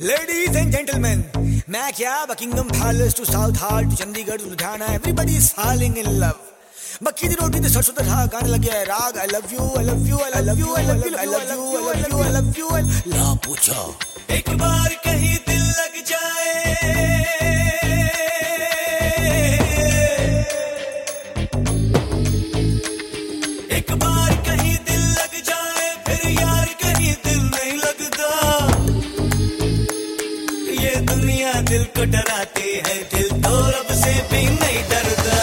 Ladies and gentlemen, मैं क्या Buckingham Palace to Southall to Chandigarh to Ludhiana, everybody is falling in love. मक्की दी रोटी ते सरसों दा साग गाने लगे है राग I love you, I love you, I love you, I love you, I love you, I love you, I love you, I love you. ला पूछो एक बार कहीं दिल लग जाए, एक बार कहीं दिल लग जाए, फिर यार कहीं दिल नहीं लगता. ये दुनिया दिल को डराती है, दिल तो रब से भी नहीं डरता.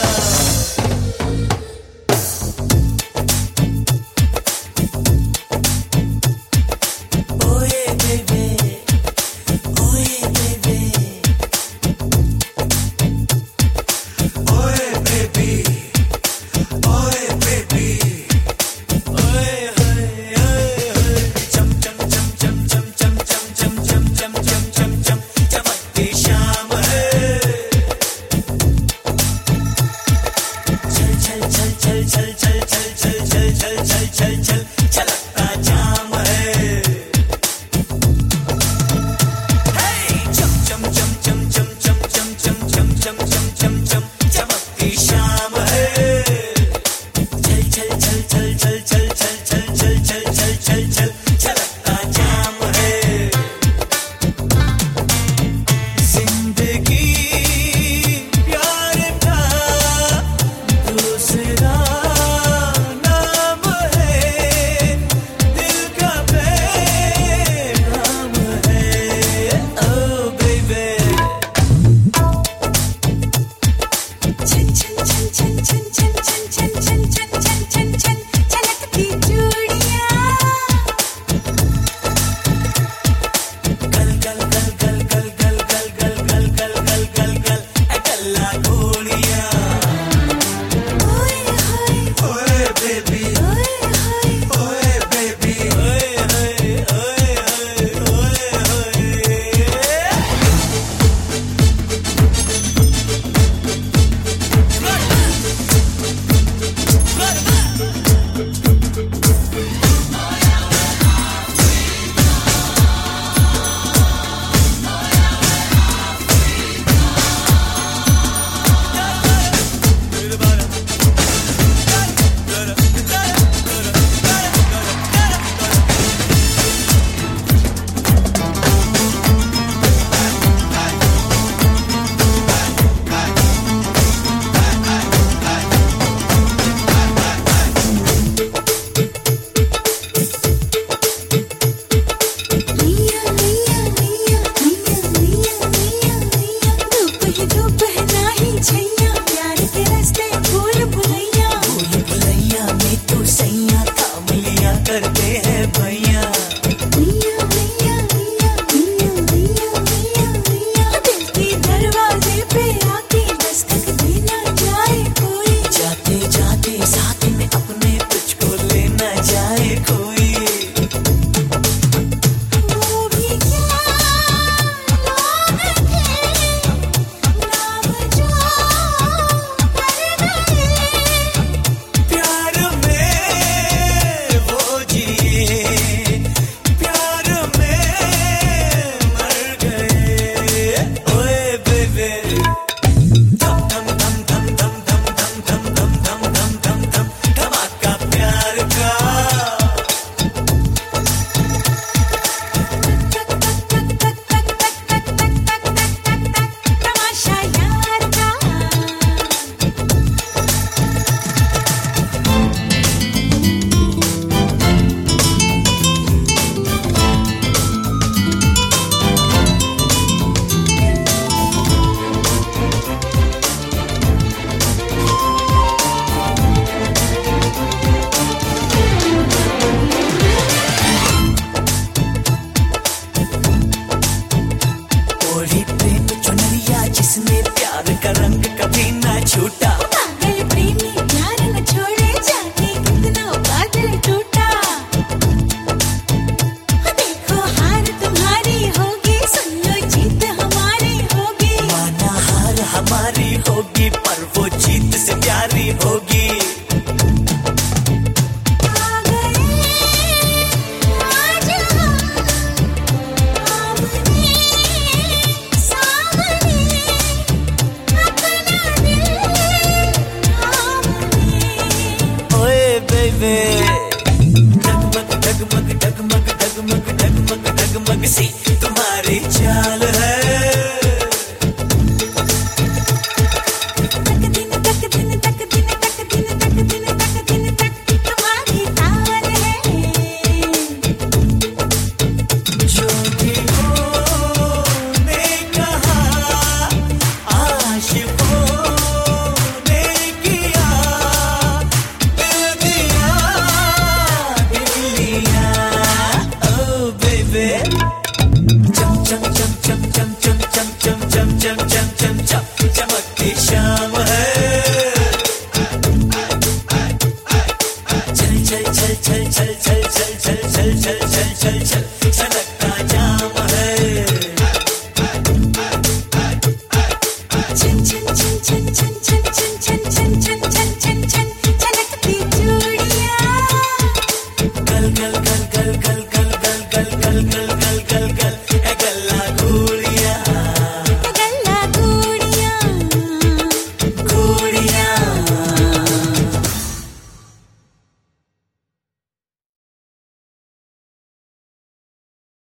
जी किसी तुम्हारी चाल है। चमकती शाम है। चल चल चल चल चल चल चल चल चल चल चल चल चल